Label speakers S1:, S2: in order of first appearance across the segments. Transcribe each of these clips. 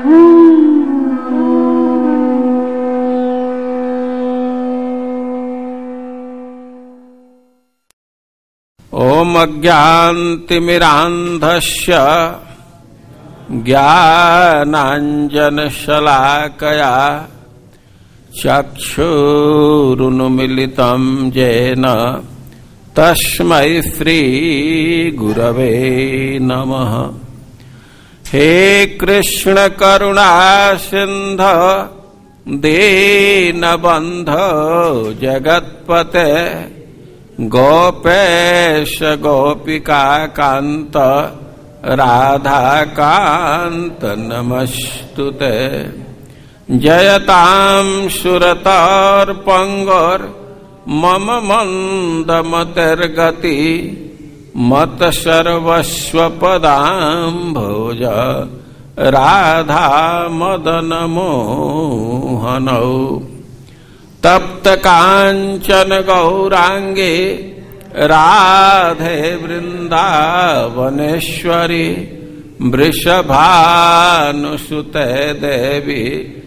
S1: ओम अज्ञानतिमिरान्धस्य ज्ञानाञ्जनशलाकया चक्षुरुन्मीलितं येन तस्मै श्रीगुरवे नमः। हे कृष्ण करुणा सिन्धो दीनबन्धो जगत्पते गोपेश गोपिका कांत राधाकांत नमस्तुते। जयतां सुरतर्पंगोर मम मंदमतिर्गति मत सर्वस्वपदाम्भोज राधा मदन मोहनौ। तप्त कांचन गौरांगे राधे वृंदावनेश्वरी वृषभानुसुते देवी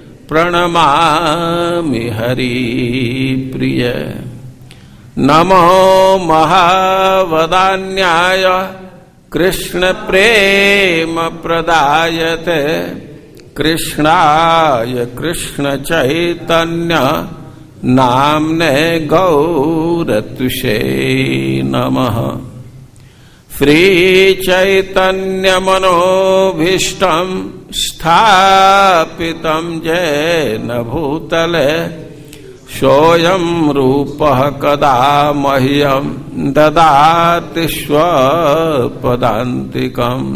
S1: प्रणमामि हरिप्रिय। नमो महावदान्याय कृष्ण प्रेम प्रदायते कृष्णाय कृष्ण चैतन्य नाम्ने गौरतुषे नमः। श्री चैतन्य मनोभीष्टं स्थापितं येन भूतले सोऽयं रूपः कदा मह्यं ददाति स्वपदान्तिकम्।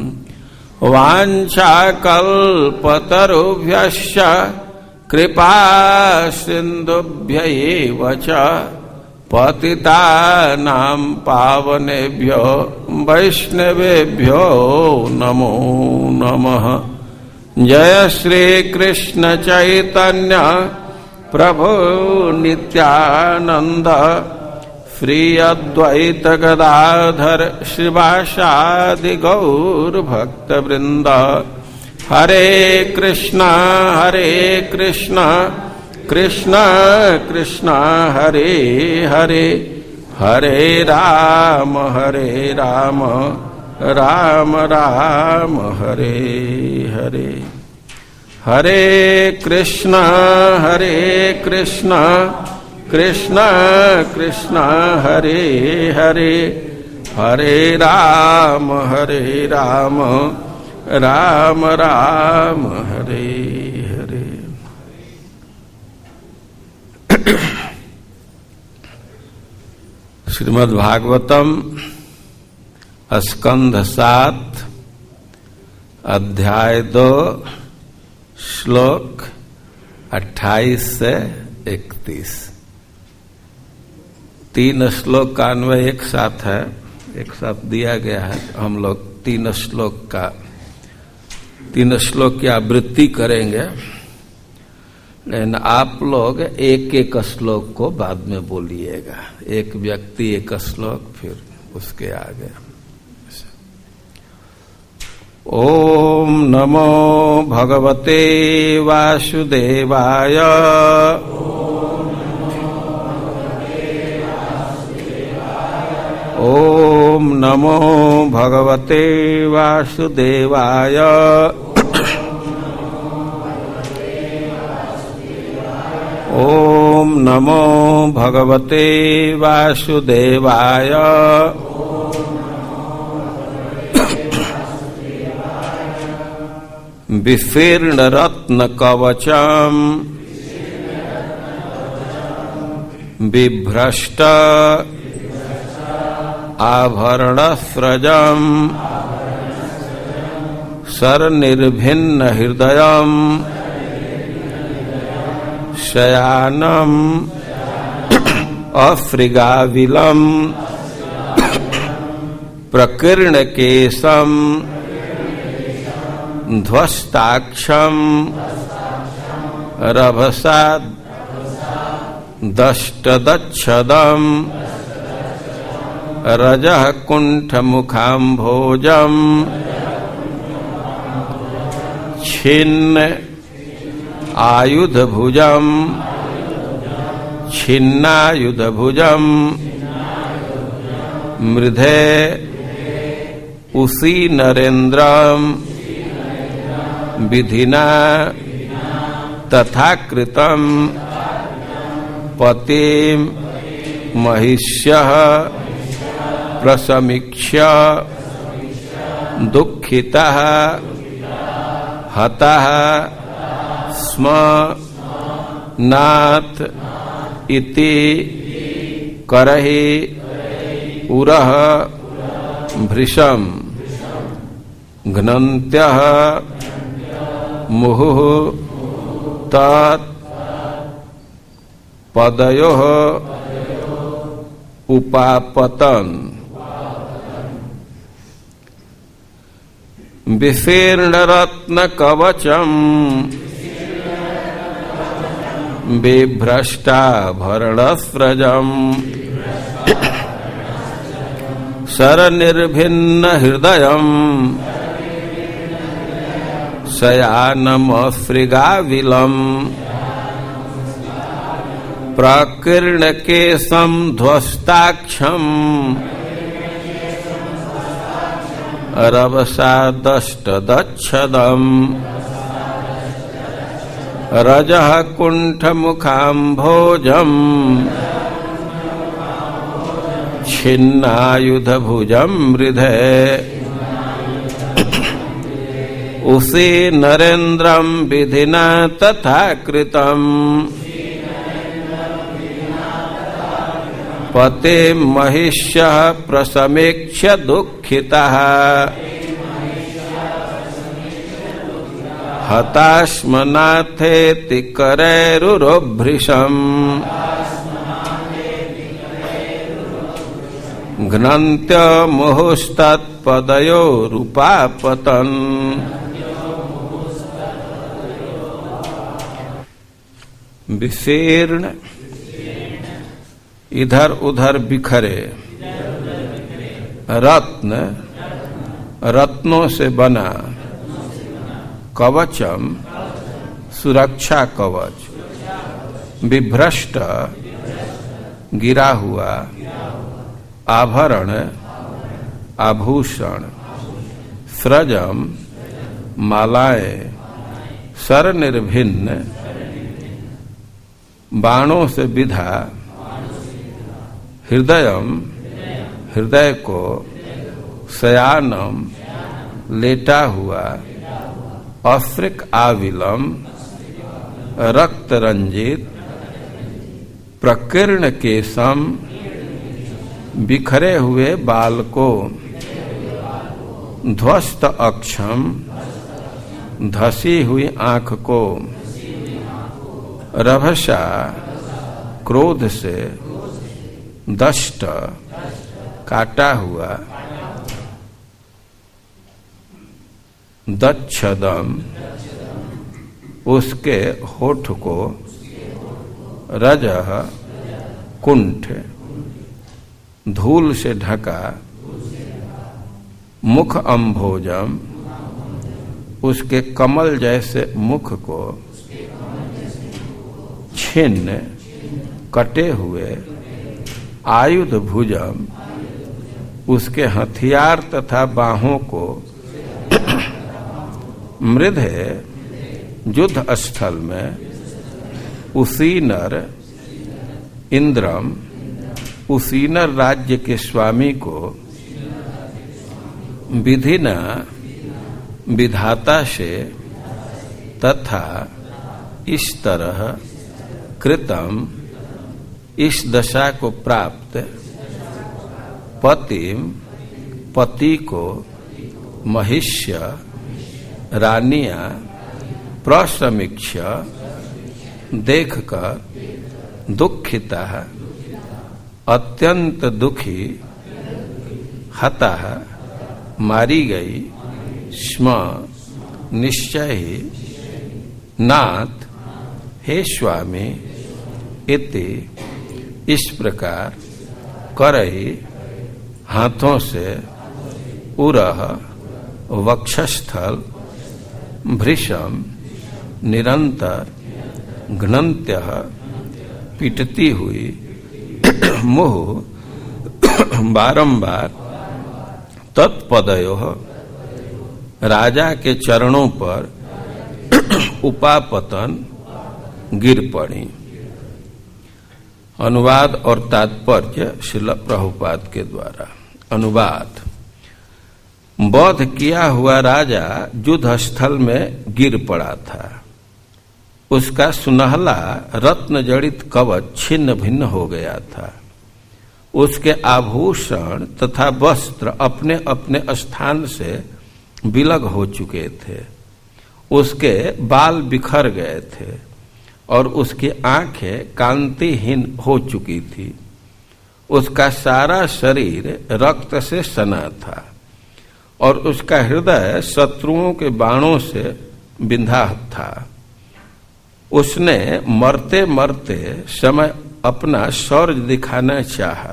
S1: वाञ्छाकल्पतरुभ्यश्च कृपा सिन्धुभ्यैव च पतितानां पावनेभ्यो वैष्णवेभ्यो नमो नमः। जय श्री कृष्ण चैतन्य प्रभु नित्यानंद श्री अद्वैत गदाधर श्रीवासादि गौर भक्त वृंद। हरे कृष्णा कृष्ण कृष्ण हरे हरे हरे राम राम राम हरे हरे। हरे कृष्णा कृष्ण कृष्ण हरे हरे हरे राम राम राम हरे हरे। श्रीमद् भागवतम स्कंध 7 अध्याय 2 श्लोक 28 से 31। 3 श्लोक का अन्वय एक साथ है, एक साथ दिया गया है। हम लोग 3 श्लोक की आवृत्ति करेंगे, लेकिन आप लोग एक श्लोक को बाद में बोलिएगा। एक व्यक्ति एक श्लोक, फिर उसके आगे। ओम नमो भगवते वासुदेवाय। ओम नमो भगवते वासुदेवाय। ओम नमो भगवते वासुदेवाय। विशीर्ण रत्न कवचम बिभ्रष्ट आभरण स्रजम सरनिर्भिन्न हृदयम शयानम अफ्रिगाविलम प्रकीर्ण केशम ध्वस्ताक्षम रभसा दष्टदच्छदम रजः कुंठ मुखाम्भोजम छिन्न आयुध भुजम छिन्नायुध भुजम मृधे उसी नरेन्द्रम विधिना तथा कृतम पतिम महिष्यः प्रसमीक्ष्य दुःखितः हतः स्म नाथ इति करहि उरः भृशं घ्नन्त्यः मुहुः तत् पदयोः उपापतन् विशीर्णरत्न कवचम् बिभ्रष्टाभरणस्रजम् शरनिर्भिन्न हृदयम् शयानमश्रिगाविलम् प्रकीर्णकेशं ध्वस्ताक्षम् रवसादष्टदच्छदम् रजः कुण्ठमुखाम्भोजम् छिन्नायुधभुजम् मृधे उसी नरेन्द्रम् विधिना तथा कृतम् पते महिष्यः प्रसमीक्ष्य दुःखितः हताश्मनाथेति करैरुरोभृशम् घ्नन्त्य मुहुस्तत्पदयोरुपापतन् विशीर्ण इधर उधर बिखरे रत्न रत्नों से बना कवचम सुरक्षा कवच विभ्रष्ट गिरा हुआ आभरण आभूषण स्रजम मालाएं शरनिर्भिन्न बाणों से विधा हृदयम हृदय को शयानम लेटा हुआ अफ्रिक आविलम रक्त रंजित प्रकीर्ण केशम बिखरे हुए बाल को ध्वस्त अक्षम धसी हुई आंख को रभसा क्रोध से दष्ट काटा हुआ दच्छदम उसके होठ को रजह कुंठ धूल से ढका मुख अम्भोजम उसके कमल जैसे मुख को छिन्न कटे हुए आयुध भुजम उसके हथियार तथा बाहों को मृधे युद्ध स्थल में उसीनर इंद्रम उसीनर राज्य के स्वामी को विधिना विधाता से तथा इस तरह कृतम इस दशा को प्राप्त पतिम पति को महिष्य रानियां प्रसमीक्ष्य देखकर दुःखिता अत्यंत दुखी हता मारी गई स्म निश्चय ही नाथ हे स्वामी इति इस प्रकार करहि हाथों से उरह वक्षस्थल भृशम निरंतर घ्नन्त्यः पीटती हुई मुहुः बारंबार तत्पदयोः राजा के चरणों पर उपापतन गिर पड़ी। अनुवाद और तात्पर्य श्रील प्रभुपाद के द्वारा। अनुवाद। वध किया हुआ राजा युद्ध स्थल में गिर पड़ा था। उसका सुनहला रत्न जड़ित कवच छिन्न भिन्न हो गया था। उसके आभूषण तथा वस्त्र अपने अपने स्थान से विलग हो चुके थे। उसके बाल बिखर गए थे और उसकी आंखें कांतिहीन हो चुकी थी। उसका सारा शरीर रक्त से सना था और उसका हृदय शत्रुओं के बाणों से बिंधा था। उसने मरते मरते समय अपना शौर्य दिखाना चाहा,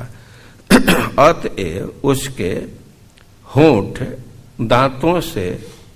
S1: अतएव उसके होंठ दांतों से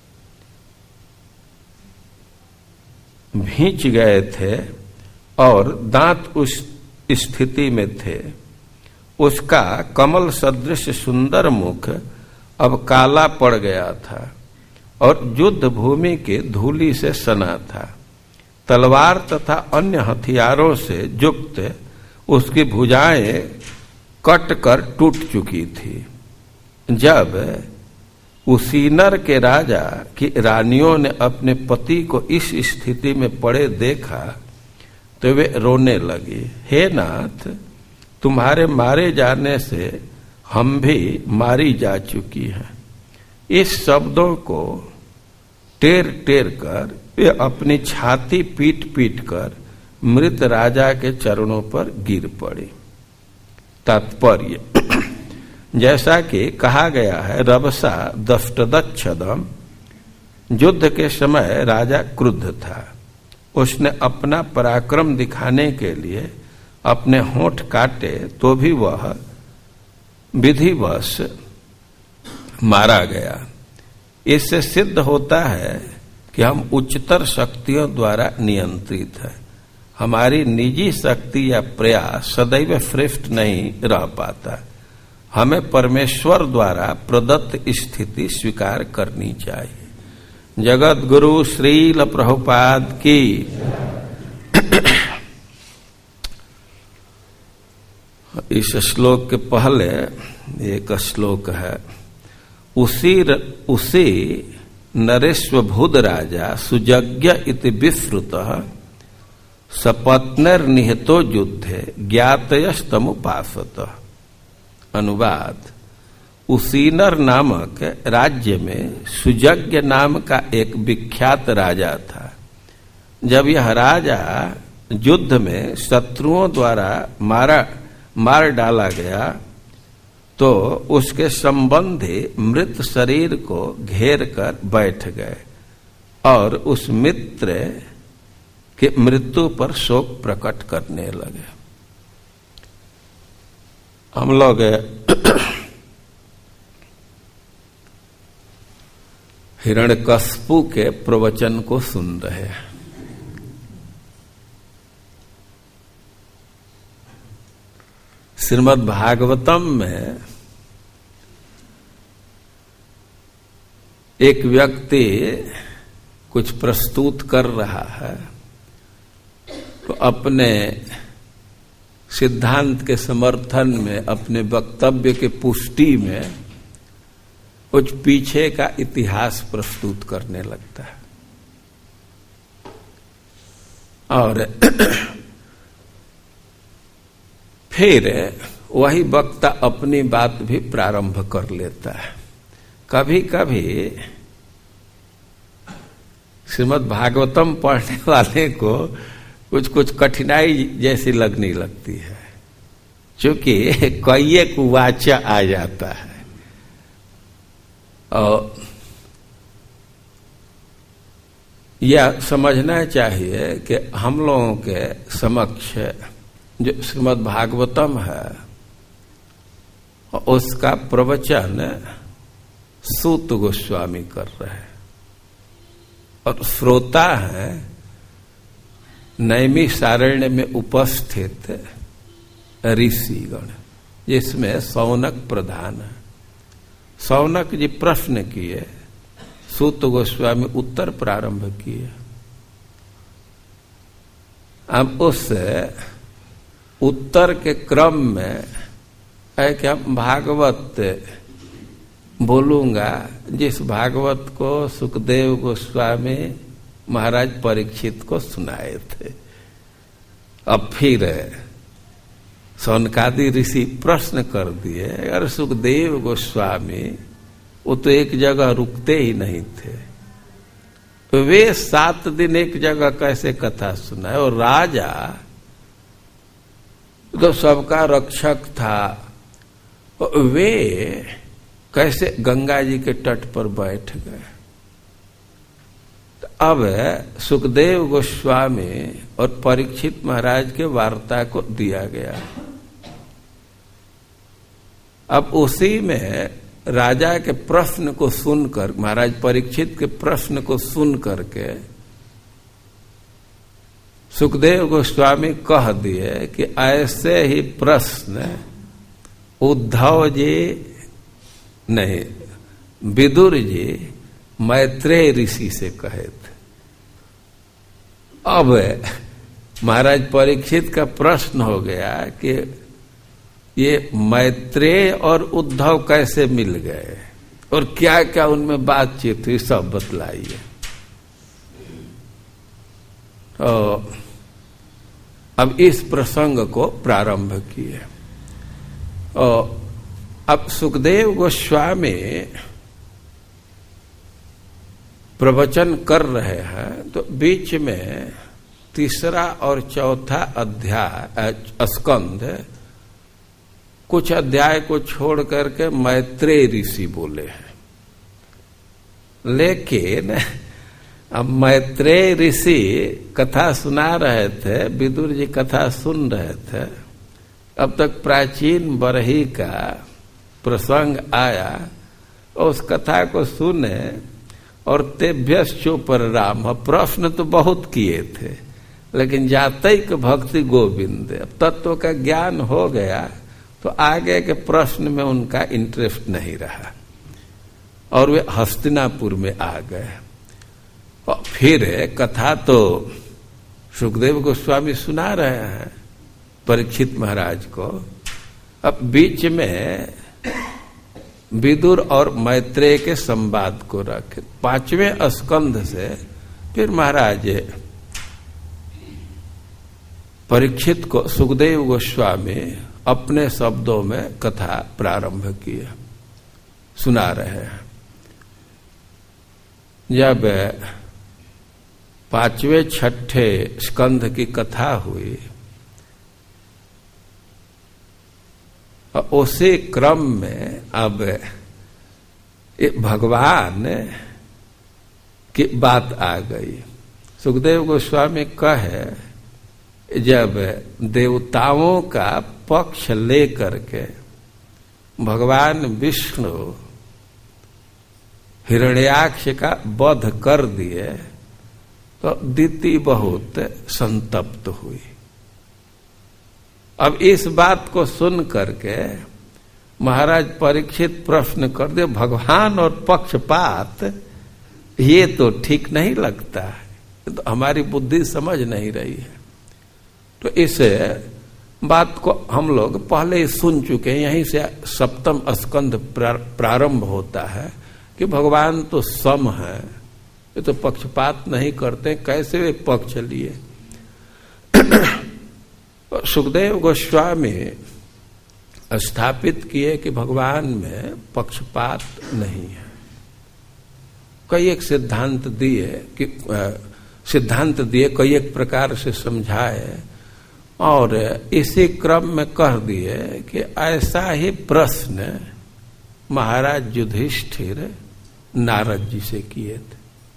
S1: भींच गए थे और दांत उस स्थिति में थे। उसका कमल सदृश सुंदर मुख अब काला पड़ गया था और युद्ध भूमि के धूलि से सना था। तलवार तथा अन्य हथियारों से युक्त उसकी भुजाएं कट कर टूट चुकी थी। जब उसीनर के राजा की रानियों ने अपने पति को इस स्थिति में पड़े देखा तो वे रोने लगी। हे नाथ, तुम्हारे मारे जाने से हम भी मारी जा चुकी हैं। इस शब्दों को टेर टेर कर वे अपनी छाती पीट पीट कर मृत राजा के चरणों पर गिर पड़ी। तात्पर्य। जैसा कि कहा गया है, रभसा दष्टदच्छदम, युद्ध के समय राजा क्रुद्ध था। उसने अपना पराक्रम दिखाने के लिए अपने होंठ काटे तो भी वह विधिवश मारा गया। इससे सिद्ध होता है कि हम उच्चतर शक्तियों द्वारा नियंत्रित है। हमारी निजी शक्ति या प्रयास सदैव श्रेष्ठ नहीं रह पाता। हमें परमेश्वर द्वारा प्रदत्त स्थिति स्वीकार करनी चाहिए। जगत गुरु श्रील प्रभुपाद की। इस श्लोक के पहले एक श्लोक है, उसी नरेश्वभूद राजा सुजज्ञ इति विश्रुतः सपत्नेर निहतो युद्धे ज्ञातयस्तमुपासतः। अनुवाद। उसीनर नामक राज्य में सुजज्ञ नाम का एक विख्यात राजा था। जब यह राजा युद्ध में शत्रुओं द्वारा मार डाला गया तो उसके संबंधी मृत शरीर को घेर कर बैठ गए और उस मित्र के मृत्यु पर शोक प्रकट करने लगे। हम लोग हिरण्यकश्यपु के प्रवचन को सुन रहे हैं। श्रीमद् भागवतम में एक व्यक्ति कुछ प्रस्तुत कर रहा है तो अपने सिद्धांत के समर्थन में, अपने वक्तव्य के पुष्टि में कुछ पीछे का इतिहास प्रस्तुत करने लगता है और फिर वही वक्ता अपनी बात भी प्रारंभ कर लेता है। कभी कभी श्रीमद् भागवतम पढ़ने वाले को कुछ कुछ कठिनाई जैसी लगने लगती है, क्योंकि कई कुवाचा आ जाता है और यह समझना चाहिए कि हम लोगों के समक्ष जो श्रीमद् भागवतम है उसका प्रवचन सूत गोस्वामी कर रहे हैं। और श्रोता है नैमिषारण्य में उपस्थित ऋषिगण, जिसमें शौनक प्रधान है। शौनक जी प्रश्न किए, सूत गोस्वामी उत्तर प्रारंभ किए। अब उस उत्तर के क्रम में है कि हम भागवत बोलूंगा, जिस भागवत को सुखदेव गोस्वामी महाराज परीक्षित को सुनाए थे। अब फिर सौनकादि ऋषि प्रश्न कर दिए, अरे सुखदेव गोस्वामी वो तो एक जगह रुकते ही नहीं थे, तो वे 7 दिन एक जगह कैसे कथा सुनाए? और राजा तो सबका रक्षक था, वे कैसे गंगा जी के तट पर बैठ गए? अब सुखदेव गोस्वामी और परीक्षित महाराज के वार्ता को दिया गया। अब उसी में राजा के प्रश्न को सुनकर, महाराज परीक्षित के प्रश्न को सुन करके सुखदेव गोस्वामी कह दिए कि ऐसे ही प्रश्न उद्धव जी नहीं, विदुर जी मैत्रेय ऋषि से कहे थे। अब महाराज परीक्षित का प्रश्न हो गया कि ये मैत्रेय और उद्धव कैसे मिल गए और क्या क्या उनमें बातचीत हुई, सब बतलाइए। तो अब इस प्रसंग को प्रारंभ किए। और अब सुखदेव गोस्वामी प्रवचन कर रहे हैं, तो बीच में 3रा और 4था अध्याय स्कंध, कुछ अध्याय को छोड़ करके मैत्रेय ऋषि बोले हैं। लेकिन अब मैत्रेय ऋषि कथा सुना रहे थे, विदुर जी कथा सुन रहे थे। अब तक प्राचीन बरही का प्रसंग आया और उस कथा को सुने, और तेभ्यश्चोपर राम, प्रश्न तो बहुत किए थे, लेकिन जातैक भक्ति गोविंद, अब तत्व का ज्ञान हो गया तो आगे के प्रश्न में उनका इंटरेस्ट नहीं रहा और वे हस्तिनापुर में आ गए। और फिर कथा तो सुखदेव गोस्वामी सुना रहे हैं परीक्षित महाराज को। अब बीच में विदुर और मैत्रेय के संवाद को रखे। 5वें स्कंध से फिर महाराज परीक्षित को सुखदेव गोस्वामी अपने शब्दों में कथा प्रारंभ किया, सुना रहे हैं। जब 5वें 6ठे स्कंध की कथा हुई, उसी क्रम में अब भगवान की बात आ गई। सुखदेव गोस्वामी कहे, जब देवताओं का पक्ष लेकर के भगवान विष्णु हिरण्याक्ष का वध कर दिए, तो दिति बहुत संतप्त हुई। अब इस बात को सुन करके महाराज परीक्षित प्रश्न कर दे, भगवान और पक्षपात ये तो ठीक नहीं लगता है, तो हमारी बुद्धि समझ नहीं रही है। तो इस बात को हम लोग पहले ही सुन चुके हैं, यहीं से 7वां स्कंध प्रारंभ होता है कि भगवान तो सम है, ये तो पक्षपात नहीं करते, कैसे वे पक्ष लिए? सुखदेव गोस्वामी स्थापित किए कि भगवान में पक्षपात नहीं है। कई एक सिद्धांत दिए कई एक प्रकार से समझाए, और इसी क्रम में कह दिए कि ऐसा ही प्रश्न महाराज युधिष्ठिर नारद जी से किए थे।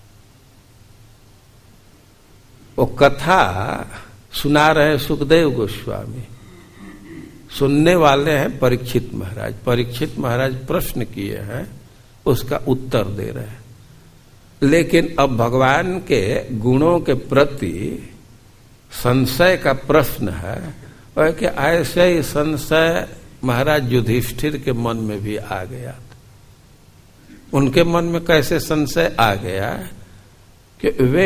S1: वो कथा सुना रहे सुखदेव गोस्वामी, सुनने वाले हैं परीक्षित महाराज। परीक्षित महाराज प्रश्न किए हैं, उसका उत्तर दे रहे हैं। लेकिन अब भगवान के गुणों के प्रति संशय का प्रश्न है, और कि ऐसे ही संशय महाराज युधिष्ठिर के मन में भी आ गया। उनके मन में कैसे संशय आ गया कि वे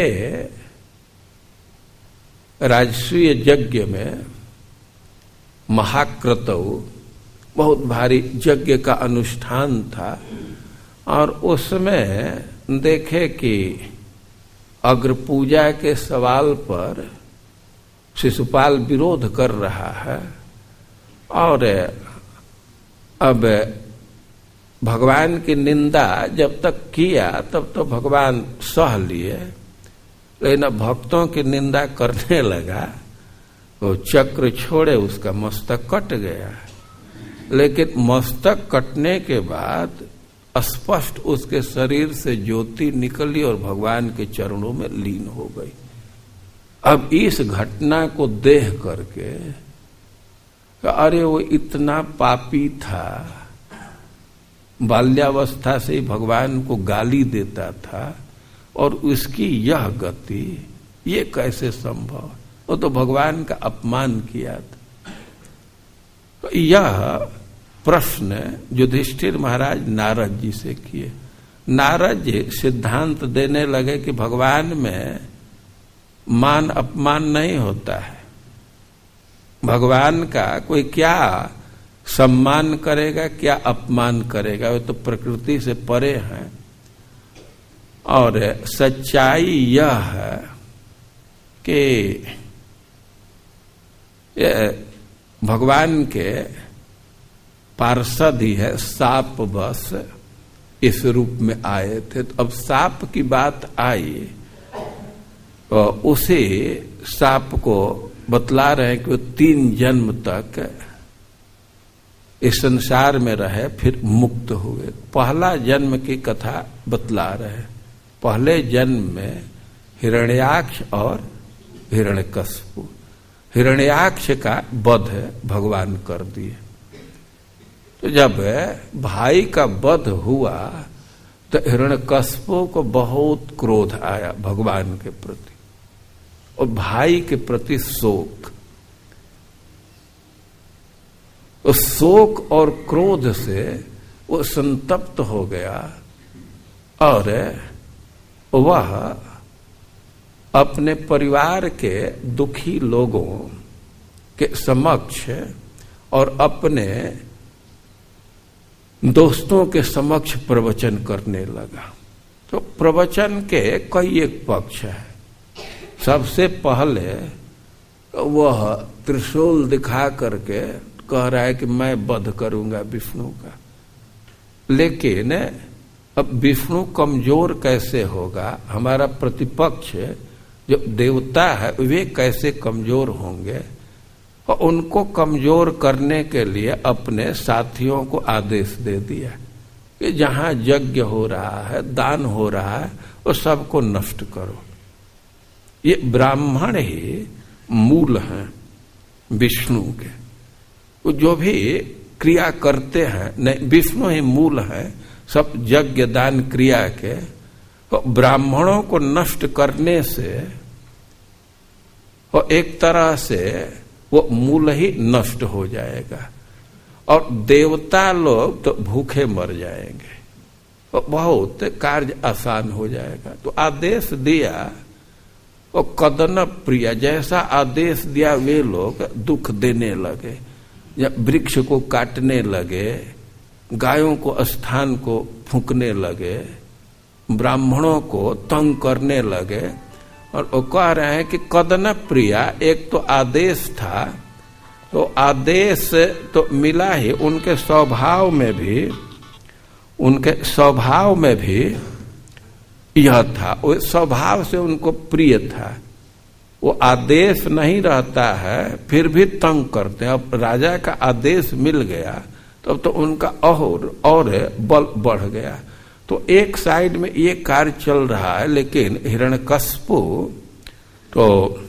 S1: राजसूय यज्ञ में महाक्रतु बहुत भारी यज्ञ का अनुष्ठान था, और उसमें देखे कि अग्र पूजा के सवाल पर शिशुपाल विरोध कर रहा है, और अब भगवान की निंदा जब तक किया तब तो भगवान सह लिए, लेकिन अब भक्तों की निंदा करने लगा तो चक्र छोड़े उसका मस्तक कट गया। लेकिन मस्तक कटने के बाद स्पष्ट उसके शरीर से ज्योति निकली और भगवान के चरणों में लीन हो गई। अब इस घटना को देख करके अरे वो इतना पापी था, बाल्यावस्था से ही भगवान को गाली देता था, और उसकी यह गति, ये कैसे संभव? वो तो भगवान का अपमान किया था। तो यह प्रश्न युधिष्ठिर महाराज नारद जी से किए। नारद जी सिद्धांत देने लगे कि भगवान में मान अपमान नहीं होता है। भगवान का कोई क्या सम्मान करेगा, क्या अपमान करेगा, वो तो प्रकृति से परे है। और सच्चाई यह है कि भगवान के पार्षद ही है, साप बस इस रूप में आए थे। तो अब साप की बात आई तो उसे साप को बतला रहे हैं कि वो 3 जन्म तक इस संसार में रहे, फिर मुक्त हुए। पहला जन्म की कथा बतला रहे। पहले जन्म में हिरण्याक्ष और हिरण्यकश्यप, हिरण्याक्ष का वध भगवान कर दिए। तो जब भाई का वध हुआ तो हिरण्यकश्यप को बहुत क्रोध आया भगवान के प्रति, और भाई के प्रति शोक। उस शोक और क्रोध से वो संतप्त हो गया, और वह अपने परिवार के दुखी लोगों के समक्ष और अपने दोस्तों के समक्ष प्रवचन करने लगा। तो प्रवचन के कई एक पक्ष है। सबसे पहले वह त्रिशूल दिखा करके कह रहा है कि मैं वध करूंगा विष्णु का। लेकिन अब विष्णु कमजोर कैसे होगा? हमारा प्रतिपक्ष जो देवता है वे कैसे कमजोर होंगे? और उनको कमजोर करने के लिए अपने साथियों को आदेश दे दिया कि जहां यज्ञ हो रहा है, दान हो रहा है, वो सबको नष्ट करो। ये ब्राह्मण ही मूल हैं विष्णु के। वो जो भी क्रिया करते हैं, नहीं, विष्णु ही मूल है सब यज्ञ दान क्रिया के। तो ब्राह्मणों को नष्ट करने से और एक तरह से वो मूल ही नष्ट हो जाएगा, और देवता लोग तो भूखे मर जाएंगे, तो बहुत कार्य आसान हो जाएगा। तो आदेश दिया, और कदन प्रिय जैसा आदेश दिया वे लोग दुख देने लगे। जब वृक्ष को काटने लगे, गायों को स्थान को फूंकने लगे, ब्राह्मणों को तंग करने लगे। और वो कह रहे हैं कि कदन प्रिया एक तो आदेश था, तो आदेश तो मिला ही, उनके स्वभाव में भी यह था। वो स्वभाव से उनको प्रिय था। वो आदेश नहीं रहता है फिर भी तंग करते हैं। अब राजा का आदेश मिल गया तब तो उनका और बल बढ़ गया। तो एक साइड में ये कार्य चल रहा है, लेकिन हिरण्यकश्यप तो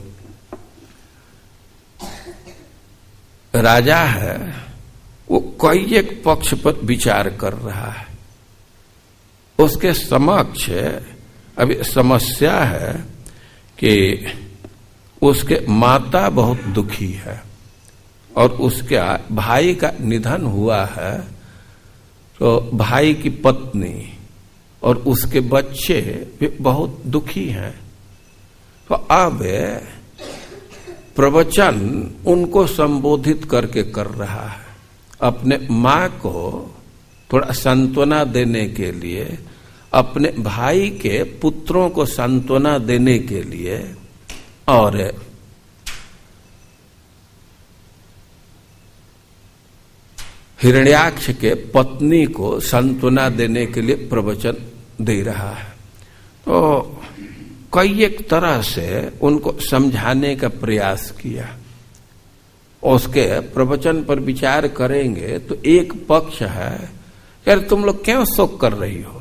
S1: राजा है, वो कई एक पक्ष पर विचार कर रहा है। उसके समक्ष अभी समस्या है कि उसके माता बहुत दुखी है और उसके भाई का निधन हुआ है, तो भाई की पत्नी और उसके बच्चे भी बहुत दुखी हैं। तो अब प्रवचन उनको संबोधित करके कर रहा है, अपने माँ को थोड़ा सांत्वना देने के लिए, अपने भाई के पुत्रों को सांत्वना देने के लिए और हिरण्याक्ष के पत्नी को सांत्वना देने के लिए प्रवचन दे रहा है। तो कई एक तरह से उनको समझाने का प्रयास किया। उसके प्रवचन पर विचार करेंगे तो एक पक्ष है, यार तुम लोग क्यों शोक कर रही हो?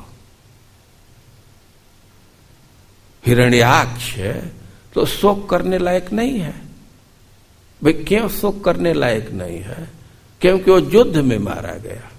S1: हिरण्याक्ष तो शोक करने लायक नहीं है। भाई क्यों शोक करने लायक नहीं है? क्योंकि वो युद्ध में मारा गया,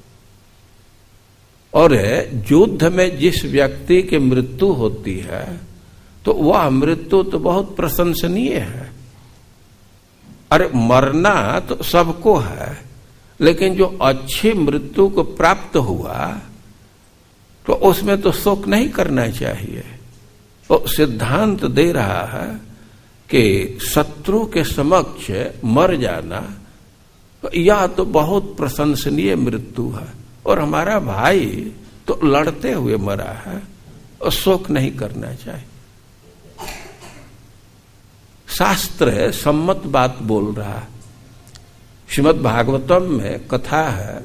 S1: और युद्ध में जिस व्यक्ति की मृत्यु होती है तो वह मृत्यु तो बहुत प्रशंसनीय है। अरे मरना तो सबको है, लेकिन जो अच्छी मृत्यु को प्राप्त हुआ तो उसमें तो शोक नहीं करना चाहिए। तो सिद्धांत दे रहा है कि शत्रु के समक्ष मर जाना तो यह तो बहुत प्रशंसनीय मृत्यु है, और हमारा भाई तो लड़ते हुए मरा है और शोक नहीं करना चाहिए। शास्त्र सम्मत बात बोल रहा है। श्रीमद् भागवतम में कथा है,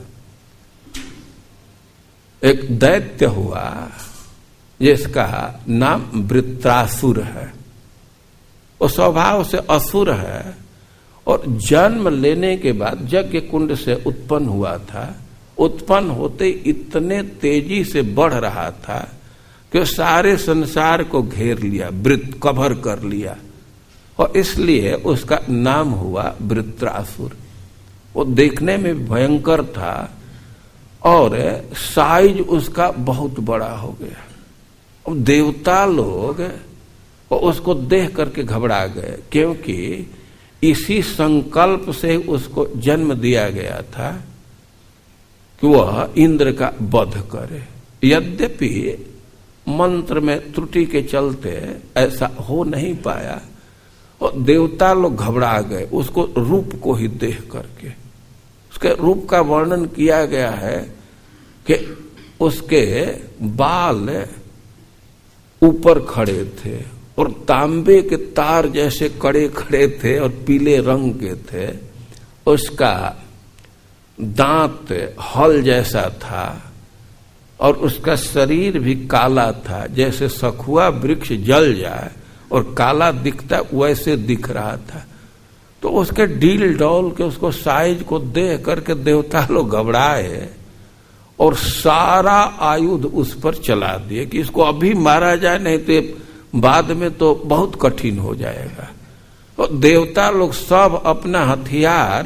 S1: एक दैत्य हुआ जिसका नाम वृत्रासुर है। वो स्वभाव से असुर है और जन्म लेने के बाद यज्ञ कुंड से उत्पन्न हुआ था। उत्पन्न होते इतने तेजी से बढ़ रहा था कि सारे संसार को घेर लिया, वृत्त कवर कर लिया, और इसलिए उसका नाम हुआ वृत्रासुर। वो देखने में भयंकर था और साइज उसका बहुत बड़ा हो गया। अब देवता लोग उसको देख करके घबरा गए, क्योंकि इसी संकल्प से उसको जन्म दिया गया था कि वह इंद्र का वध करे। यद्यपि मंत्र में त्रुटि के चलते ऐसा हो नहीं पाया, और देवता लोग घबरा गए उसको रूप को ही देख करके। उसके रूप का वर्णन किया गया है कि उसके बाल ऊपर खड़े थे और तांबे के तार जैसे कड़े खड़े थे और पीले रंग के थे। उसका दांत हल जैसा था और उसका शरीर भी काला था, जैसे सखुआ वृक्ष जल जाए और काला दिखता वैसे दिख रहा था। तो उसके डील डॉल के उसको साइज को देख करके देवता लोग घबराए और सारा आयुध उस पर चला दिए कि इसको अभी मारा जाए, नहीं तो बाद में तो बहुत कठिन हो जाएगा। तो देवता लोग सब अपना हथियार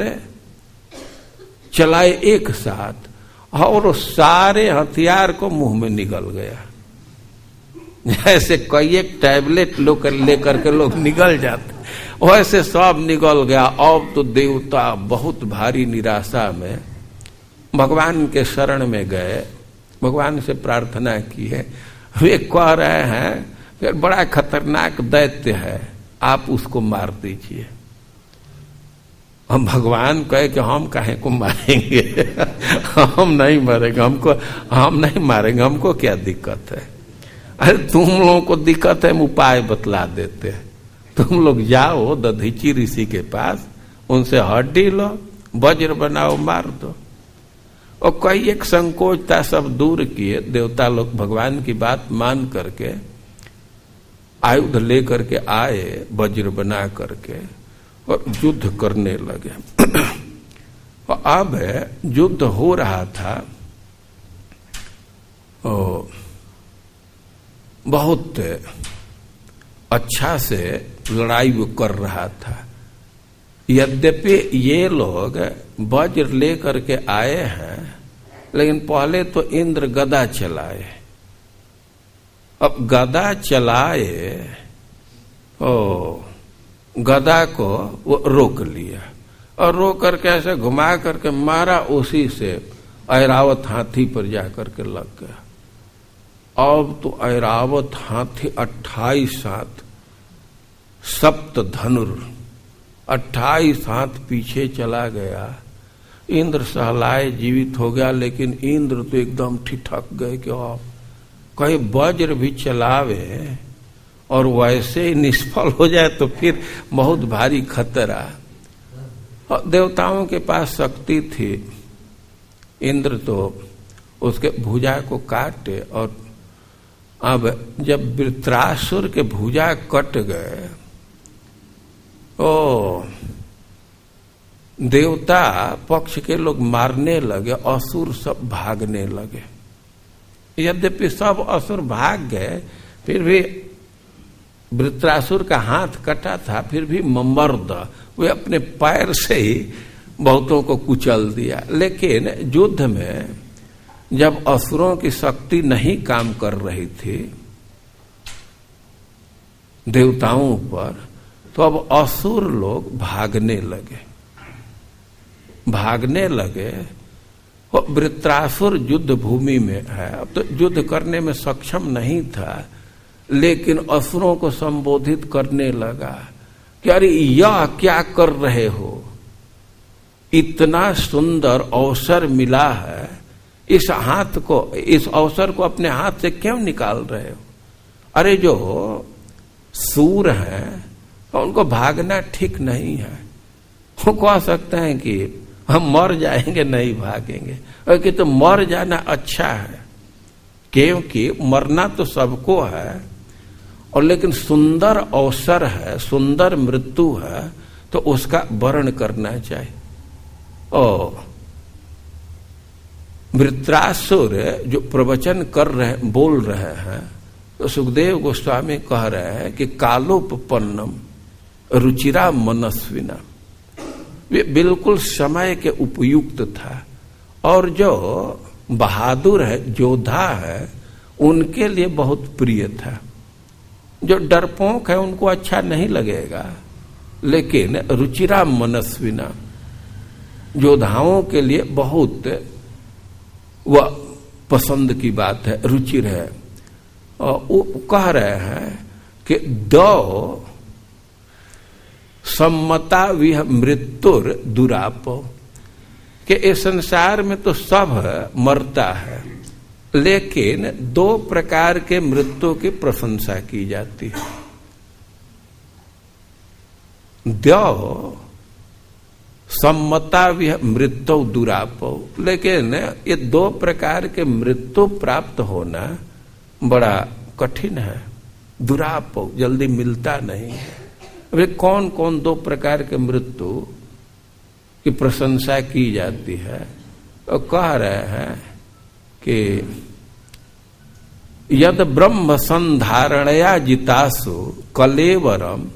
S1: चलाए एक साथ, और सारे हथियार को मुंह में निगल गया। जैसे कई एक टैबलेट लेकर के लोग निगल जाते, वैसे सब निगल गया। अब तो देवता बहुत भारी निराशा में भगवान के शरण में गए, भगवान से प्रार्थना की है। वे कह रहे हैं कि बड़ा खतरनाक दैत्य है, आप उसको मार दीजिए। हम भगवान कहे कि हम काहे को मारेंगे हम नहीं मारेंगे, हम नहीं मारेंगे, हमको क्या दिक्कत है? अरे तुम लोगों को दिक्कत है, हम उपाय बतला देते हैं। तुम लोग जाओ दधीची ऋषि के पास, उनसे हड्डी लो, वज्र बनाओ, मार दो। और कई एक संकोचता सब दूर किए। देवता लोग भगवान की बात मान करके आयुध लेकर के आए, वज्र बना करके, और युद्ध करने लगे। और अब युद्ध हो रहा था, बहुत अच्छा से लड़ाई वो कर रहा था। यद्यपि ये लोग वज्र लेकर के आए हैं, लेकिन पहले तो इंद्र गदा चलाए। अब गदा चलाए, गदा को वो रोक लिया और रोक करके ऐसे घुमा करके मारा, उसी से ऐरावत हाथी पर जाकर के लग गया। अब तो ऐरावत हाथी 28 हाथ, सप्त धनुर 28 हाथ पीछे चला गया। इंद्र सहलाए जीवित हो गया, लेकिन इंद्र तो एकदम ठिठक गए कि आप कहीं वज्र भी चलावे और वैसे ही निष्फल हो जाए तो फिर बहुत भारी खतरा। और देवताओं के पास शक्ति थी, इंद्र तो उसके भुजा को काटे, और अब जब वृत्रासुर के भुजा कट गए, देवता पक्ष के लोग मारने लगे, असुर सब भागने लगे। यद्यपि सब असुर भाग गए, फिर भी वृत्रासुर का हाथ कटा था, फिर भी मर्द वे अपने पैर से ही बहुतों को कुचल दिया। लेकिन युद्ध में जब असुरों की शक्ति नहीं काम कर रही थी देवताओं पर, तो अब असुर लोग भागने लगे। वो वृत्रासुर युद्ध भूमि में है, अब तो युद्ध करने में सक्षम नहीं था, लेकिन असुरों को संबोधित करने लगा कि अरे यह क्या कर रहे हो, इतना सुंदर अवसर मिला है, इस अवसर को अपने हाथ से क्यों निकाल रहे हो? अरे जो सूर हैं उनको भागना ठीक नहीं है। वो कह सकते हैं कि हम मर जाएंगे, नहीं भागेंगे, और कि तो मर जाना अच्छा है, क्योंकि मरना तो सबको है, और लेकिन सुंदर अवसर है, सुंदर मृत्यु है, तो उसका वर्ण करना चाहिए। और वृत्रासुर जो प्रवचन बोल रहे हैं, तो सुखदेव गोस्वामी कह रहे हैं कि कालोपपन्नम रुचिरा मनस्विना, वे बिल्कुल समय के उपयुक्त था, और जो बहादुर है, योद्धा है, उनके लिए बहुत प्रिय था। जो डरपोक है उनको अच्छा नहीं लगेगा, लेकिन रुचिरा मनस्विना योद्धाओं के लिए बहुत वह पसंद की बात है, रुचि है। और वो कह रहे हैं कि दो सम्मता विह मृत्युर दुरापो, कि इस संसार में तो सब मरता है, लेकिन दो प्रकार के मृत्यु की प्रशंसा की जाती है। द्यो सम्मता विह मृत्यु दुरापो, लेकिन ये दो प्रकार के मृत्यु प्राप्त होना बड़ा कठिन है, दुरापो जल्दी मिलता नहीं है। वे कौन कौन दो प्रकार के मृत्यु की प्रशंसा की जाती है? और कह रहे हैं कि यद ब्रह्म संधारणया जितासु कलेवरम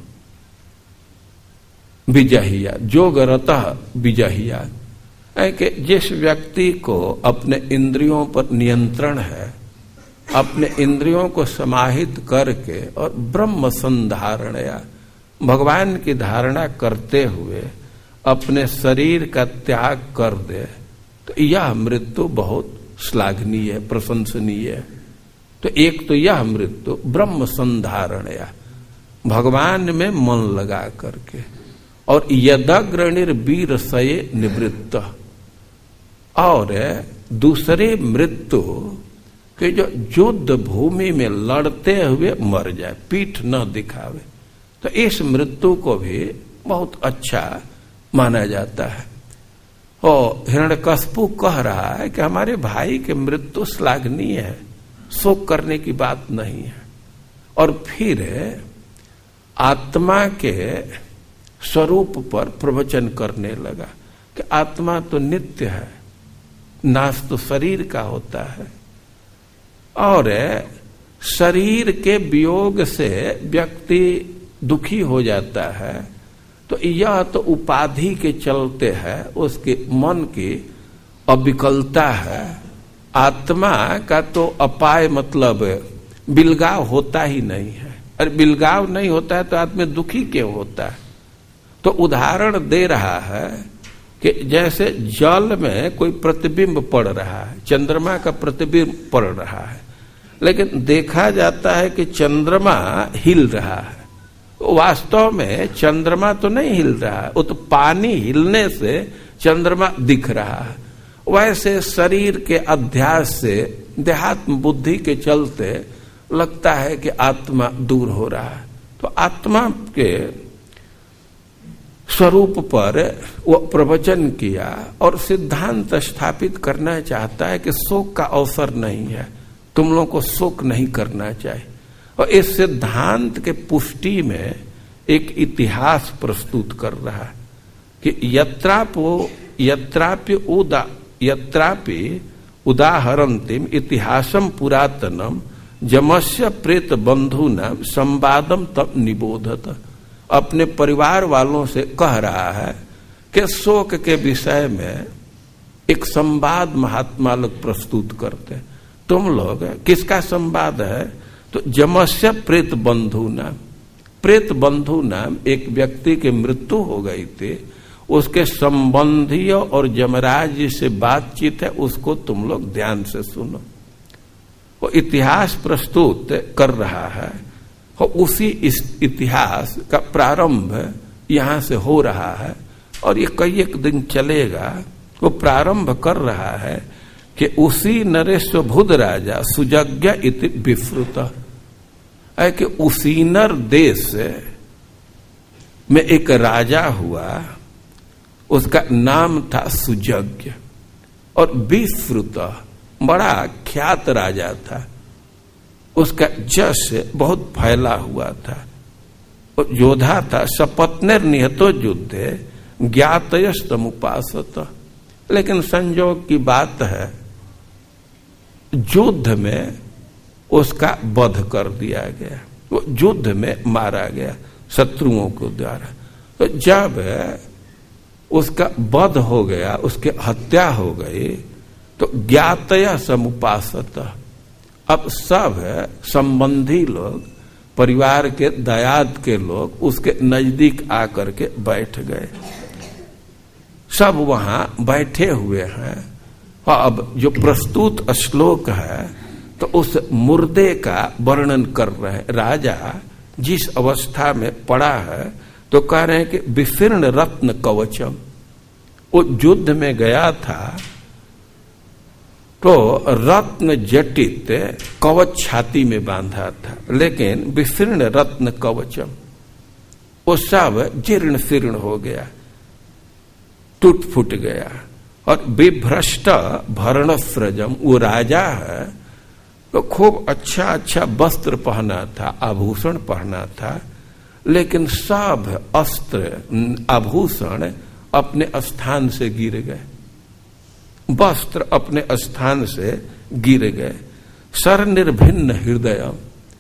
S1: विजहिया, जोगरतः विजहिया, कि जिस व्यक्ति को अपने इंद्रियों पर नियंत्रण है, अपने इंद्रियों को समाहित करके और ब्रह्म संधारणया, भगवान की धारणा करते हुए अपने शरीर का त्याग कर दे, तो यह मृत्यु बहुत श्लाघनीय, प्रशंसनीय। तो एक तो यह मृत्यु ब्रह्म संधारणया, भगवान में मन लगा करके, और यदग्रणिर वीर सये निवृत्त, और दूसरे मृत्यु कि जो युद्ध भूमि में लड़ते हुए मर जाए, पीठ न दिखावे, तो इस मृत्यु को भी बहुत अच्छा माना जाता है। और हिरण्यकश्यप कह रहा है कि हमारे भाई के मृत्यु श्लाघनीय है, शोक करने की बात नहीं है। और फिर आत्मा के स्वरूप पर प्रवचन करने लगा कि आत्मा तो नित्य है, नाश तो शरीर का होता है, और शरीर के वियोग से व्यक्ति दुखी हो जाता है, तो यह तो उपाधि के चलते है, उसके मन की अविकलता है। आत्मा का तो अपाय मतलब बिलगाव होता ही नहीं है। और बिलगाव नहीं होता है तो आदमी दुखी क्यों होता है? तो उदाहरण दे रहा है कि जैसे जल में कोई प्रतिबिंब पड़ रहा है, चंद्रमा का प्रतिबिंब पड़ रहा है, लेकिन देखा जाता है कि चंद्रमा हिल रहा है। वास्तव में चंद्रमा तो नहीं हिल रहा है, वो तो पानी हिलने से चंद्रमा दिख रहा है। वैसे शरीर के अध्यास से, देहात्म बुद्धि के चलते लगता है कि आत्मा दूर हो रहा है। तो आत्मा के स्वरूप पर वो प्रवचन किया और सिद्धांत स्थापित करना चाहता है कि शोक का अवसर नहीं है, तुम लोगों को शोक नहीं करना चाहिए। और इस सिद्धांत के पुष्टि में एक इतिहास प्रस्तुत कर रहा है कि यत्रापि उदाहरणतिम इतिहासम पुरातनम जमस्य प्रेत बंधुना संवादम तब निबोधत। अपने परिवार वालों से कह रहा है कि शोक के विषय में एक संवाद महात्मा लोग प्रस्तुत करते। तुम लोग किसका संवाद है? तो जमस्य प्रेत बंधु नाम, प्रेत बंधु नाम एक व्यक्ति की मृत्यु हो गई थी, उसके संबंधियों और यमराज जी से बातचीत है, उसको तुम लोग ध्यान से सुनो। वो इतिहास प्रस्तुत कर रहा है और उसी इस इतिहास का प्रारंभ यहां से हो रहा है और ये कई एक दिन चलेगा। वो प्रारंभ कर रहा है कि उसी नरेश्वर भुद राजा सुजज्ञ इति विफ्रुत है कि उसीनर देश में एक राजा हुआ, उसका नाम था सुजज्ञ और विफ्रुत बड़ा ख्यात राजा था, उसका जश बहुत फैला हुआ था। वो योद्धा था, सपत्नेर निहतो युद्धे ज्ञातयस्तमुपासत। लेकिन संयोग की बात है युद्ध में उसका वध कर दिया गया, वो युद्ध में मारा गया शत्रुओं को द्वारा। तो जब उसका वध हो गया, उसकी हत्या हो गई, तो ज्ञातया समुपासत। अब सब संबंधी लोग, परिवार के दयाद के लोग उसके नजदीक आकर के बैठ गए, सब वहां बैठे हुए हैं। अब जो प्रस्तुत श्लोक है तो उस मुर्दे का वर्णन कर रहे हैं। राजा जिस अवस्था में पड़ा है तो कह रहे हैं कि विशीर्ण रत्न कवचम, वो युद्ध में गया था तो रत्न जटित कवच छाती में बांधा था, लेकिन विशीर्ण रत्न कवचम वो सब जीर्ण शीर्ण हो गया, टूट फूट गया। और विभ्रष्ट भरण स्रजम, वो राजा है तो खूब अच्छा अच्छा वस्त्र पहना था, आभूषण पहना था, लेकिन सब अस्त्र आभूषण अपने स्थान से गिर गए, वस्त्र अपने स्थान से गिर गए। सर निर्भिन्न हृदय,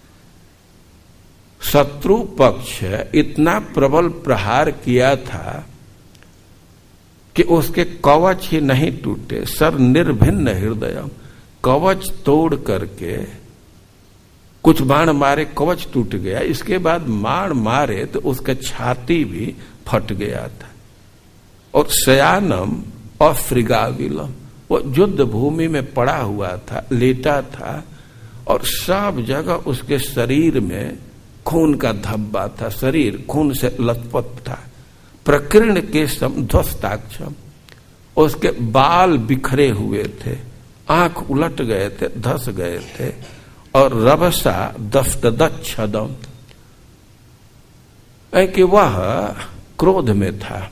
S1: शत्रु पक्ष इतना प्रबल प्रहार किया था कि उसके कवच ही नहीं टूटे। सर निर्भिन्न हृदय, कवच तोड़ करके कुछ बाण मारे, कवच टूट गया। इसके बाद बाण मारे तो उसका छाती भी फट गया था। और शयानम और श्रीगाविलम, वो युद्ध भूमि में पड़ा हुआ था, लेटा था, और सब जगह उसके शरीर में खून का धब्बा था, शरीर खून से लथपथ था। प्रकीर्ण के ध्वस्ताक्षम, उसके बाल बिखरे हुए थे, आंख उलट गए थे, धस गए थे। और रवसा दफ्तदच्छदम, कि वह क्रोध में था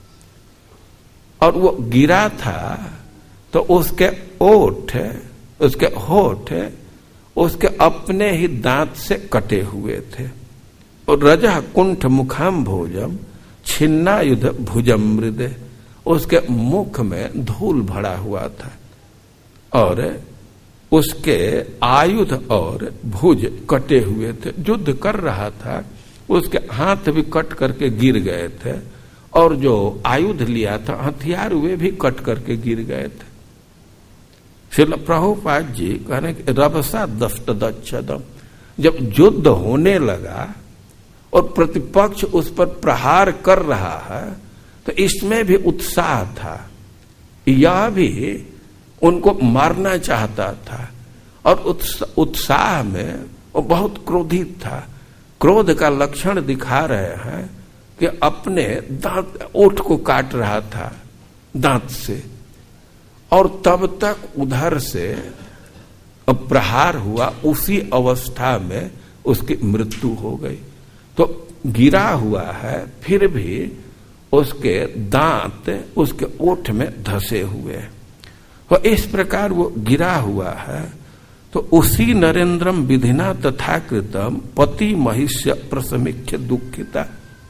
S1: और वो गिरा था तो उसके ओठ, उसके होठ उसके अपने ही दांत से कटे हुए थे। और रजह कुंठ मुखाम भोजम छिन्नायुध भुजम मृदे, उसके मुख में धूल भरा हुआ था और उसके आयुध और भुज कटे हुए थे। युद्ध कर रहा था, उसके हाथ भी कट करके गिर गए थे और जो आयुध लिया था, हथियार वे भी कट करके गिर गए थे। श्रील प्रभुपाद जी कहने रवसा दफ्तदच्छदम, जब युद्ध होने लगा और प्रतिपक्ष उस पर प्रहार कर रहा है तो इसमें भी उत्साह था। यह भी उनको मारना चाहता था और उत्साह में वो बहुत क्रोधित था। क्रोध का लक्षण दिखा रहे हैं कि अपने दांत ओठ को काट रहा था दांत से, और तब तक उधर से प्रहार हुआ। उसी अवस्था में उसकी मृत्यु हो गई। तो गिरा हुआ है, फिर भी उसके दांत उसके ओठ में धसे हुए हैं। तो इस प्रकार वो गिरा हुआ है। तो उसी नरेंद्रम विधिना तथाकृतम पति महिष्य प्रसमिख्य दुखिता,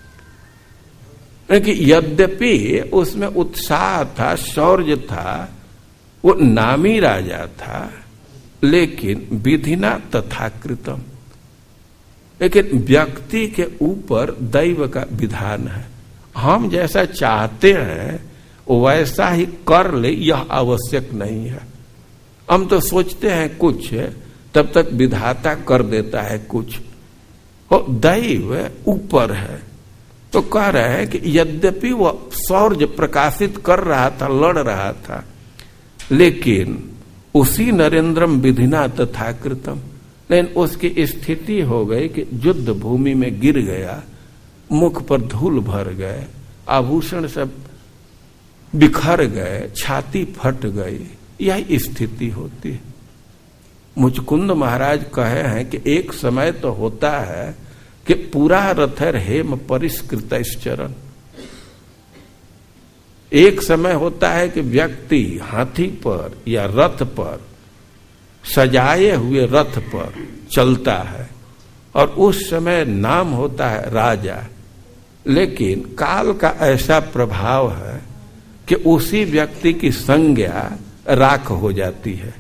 S1: कि यद्यपि उसमें उत्साह था, शौर्य था, वो नामी राजा था, लेकिन विधिना तथाकृतम, लेकिन व्यक्ति के ऊपर दैव का विधान है। हम जैसा चाहते हैं वैसा ही कर ले, यह आवश्यक नहीं है। हम तो सोचते हैं कुछ, तब तक विधाता कर देता है कुछ। और दैव ऊपर है। तो कह रहे हैं कि यद्यपि वह शौर्य प्रकाशित कर रहा था, लड़ रहा था, लेकिन उसी नरेंद्रम विधिना तथाकृतम, लेकिन उसकी स्थिति हो गई कि युद्ध भूमि में गिर गया, मुख पर धूल भर गए, आभूषण सब बिखर गए, छाती फट गई। यही स्थिति होती है। मुचकुंद महाराज कहे हैं कि एक समय तो होता है कि पूरा रथर हेम परिष्कृत चरण, एक समय होता है कि व्यक्ति हाथी पर या रथ पर, सजाए हुए रथ पर चलता है, और उस समय नाम होता है राजा। लेकिन काल का ऐसा प्रभाव है कि उसी व्यक्ति की संज्ञा राख हो जाती है,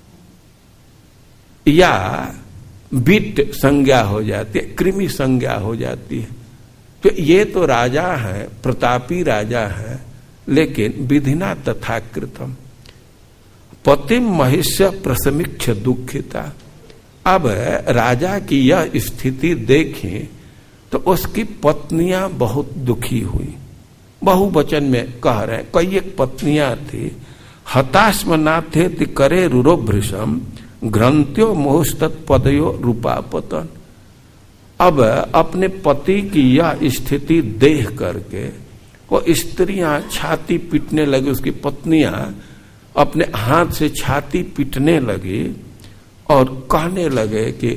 S1: या बिट संज्ञा हो जाती है, कृमि संज्ञा हो जाती है। तो ये तो राजा है, प्रतापी राजा है, लेकिन विधिना तथाकृतम पतिम महिष्य प्रसमिक्ष दुखिता। अब राजा की यह स्थिति देखें तो उसकी पत्नियां बहुत दुखी हुई। बहुवचन में कह रहे, कई एक पत्नियां थी। हताश्मनाथे करे रुरोभृशम ग्रंथ्यो मोहस्तत् पदयो रूपापतन। अब अपने पति की यह स्थिति देख करके वो स्त्रियां छाती पीटने लगी, उसकी पत्नियां अपने हाथ से छाती पीटने लगी और कहने लगे कि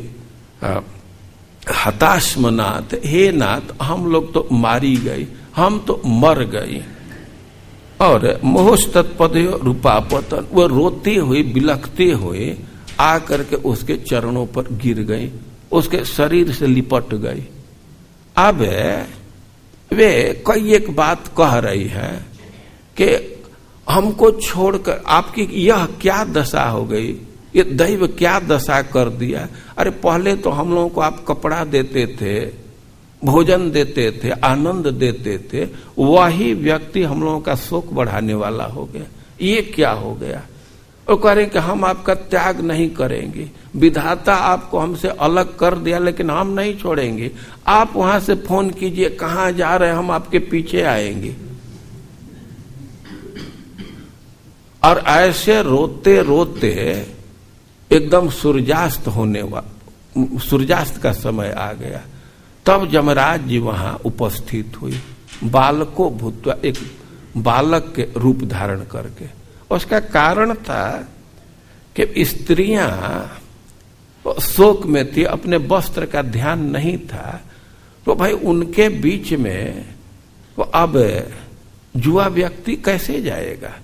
S1: हताश्मनाथ, हे नाथ, हम लोग तो मारी गई, हम तो मर गई। और मोहस्तत्पदयो रूपापतन, वो रोती हुई बिलखती हुई आकर के उसके चरणों पर गिर गई, उसके शरीर से लिपट गई। अब वे कई एक बात कह रही है कि हमको छोड़कर आपकी यह क्या दशा हो गई, ये दैव क्या दशा कर दिया। अरे पहले तो हम लोगों को आप कपड़ा देते थे, भोजन देते थे, आनंद देते थे, वही व्यक्ति हम लोगों का शोक बढ़ाने वाला हो गया। ये क्या हो गया। और कह रहे कि हम आपका त्याग नहीं करेंगे, विधाता आपको हमसे अलग कर दिया, लेकिन हम नहीं छोड़ेंगे। आप वहां से फोन कीजिए, कहां जा रहे हैं, हम आपके पीछे आएंगे। और ऐसे रोते रोते एकदम सूर्यास्त सूर्यास्त का समय आ गया। तब यमराज जी वहां उपस्थित हुई, बालको भूतवा, एक बालक के रूप धारण करके। उसका कारण था कि स्त्रियां शोक में थी, अपने वस्त्र का ध्यान नहीं था। तो भाई उनके बीच में वो अब जुआ व्यक्ति कैसे जाएगा।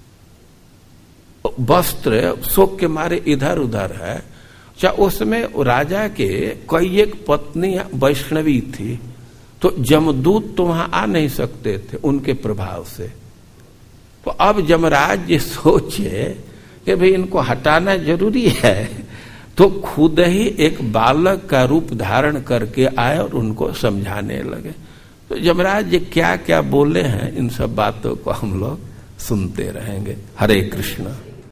S1: वस्त्र शोक के मारे इधर उधर है। चाहे उसमें राजा के कई एक पत्नी वैष्णवी थी, तो जमदूत तो वहां आ नहीं सकते थे उनके प्रभाव से। तो अब यमराज जी सोचे कि भाई इनको हटाना जरूरी है, तो खुद ही एक बालक का रूप धारण करके आए और उनको समझाने लगे। तो यमराज जी क्या क्या बोले हैं, इन सब बातों को हम लोग सुनते रहेंगे। हरे कृष्ण।